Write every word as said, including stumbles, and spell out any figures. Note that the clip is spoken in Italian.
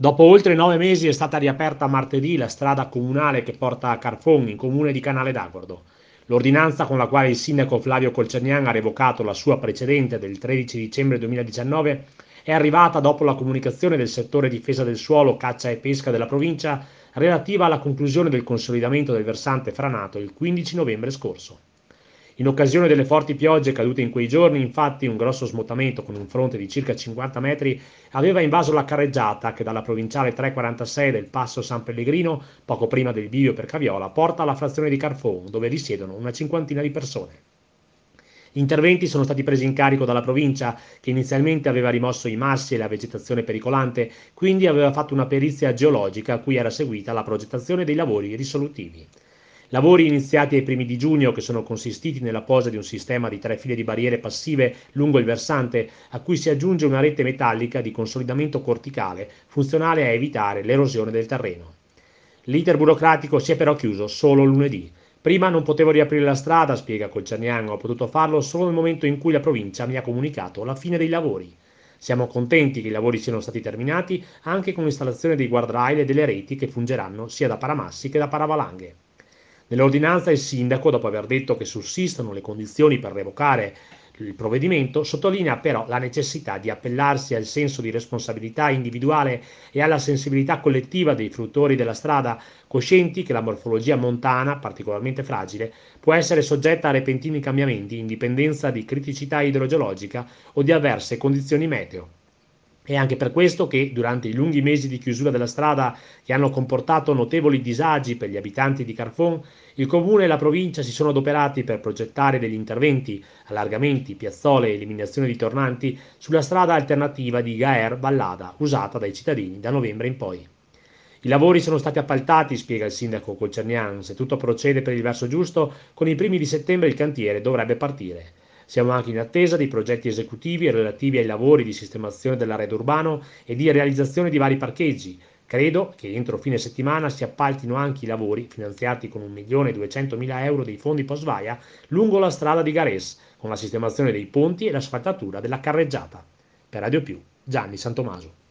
Dopo oltre nove mesi è stata riaperta martedì la strada comunale che porta a Carfon, in comune di Canale d'Agordo. L'ordinanza con la quale il sindaco Flavio Colcernian ha revocato la sua precedente del tredici dicembre duemiladiciannove è arrivata dopo la comunicazione del settore difesa del suolo, caccia e pesca della provincia relativa alla conclusione del consolidamento del versante franato il quindici novembre scorso. In occasione delle forti piogge cadute in quei giorni, infatti, un grosso smottamento con un fronte di circa cinquanta metri aveva invaso la carreggiata che dalla provinciale trecentoquarantasei del Passo San Pellegrino, poco prima del bivio per Caviola, porta alla frazione di Carfon, dove risiedono una cinquantina di persone. Gli interventi sono stati presi in carico dalla provincia, che inizialmente aveva rimosso i massi e la vegetazione pericolante, quindi aveva fatto una perizia geologica a cui era seguita la progettazione dei lavori risolutivi. Lavori iniziati ai primi di giugno che sono consistiti nella posa di un sistema di tre file di barriere passive lungo il versante, a cui si aggiunge una rete metallica di consolidamento corticale funzionale a evitare l'erosione del terreno. L'iter burocratico si è però chiuso solo lunedì. Prima non potevo riaprire la strada, spiega Colcianian, ho potuto farlo solo nel momento in cui la provincia mi ha comunicato la fine dei lavori. Siamo contenti che i lavori siano stati terminati anche con l'installazione dei guardrail e delle reti che fungeranno sia da paramassi che da paravalanghe. Nell'ordinanza il sindaco, dopo aver detto che sussistono le condizioni per revocare il provvedimento, sottolinea però la necessità di appellarsi al senso di responsabilità individuale e alla sensibilità collettiva dei fruttori della strada, coscienti che la morfologia montana, particolarmente fragile, può essere soggetta a repentini cambiamenti in dipendenza di criticità idrogeologica o di avverse condizioni meteo. È anche per questo che, durante i lunghi mesi di chiusura della strada che hanno comportato notevoli disagi per gli abitanti di Carfon, il comune e la provincia si sono adoperati per progettare degli interventi, allargamenti, piazzole e eliminazione di tornanti sulla strada alternativa di Gaer-Vallada, usata dai cittadini da novembre in poi. I lavori sono stati appaltati, spiega il sindaco Colcernian, se tutto procede per il verso giusto, con i primi di settembre il cantiere dovrebbe partire. Siamo anche in attesa dei progetti esecutivi relativi ai lavori di sistemazione dell'arredo urbano e di realizzazione di vari parcheggi. Credo che entro fine settimana si appaltino anche i lavori, finanziati con un milione duecentomila euro dei fondi post-VAIA, lungo la strada di Gares, con la sistemazione dei ponti e l'asfaltatura della carreggiata. Per Radio Più, Gianni Santomaso.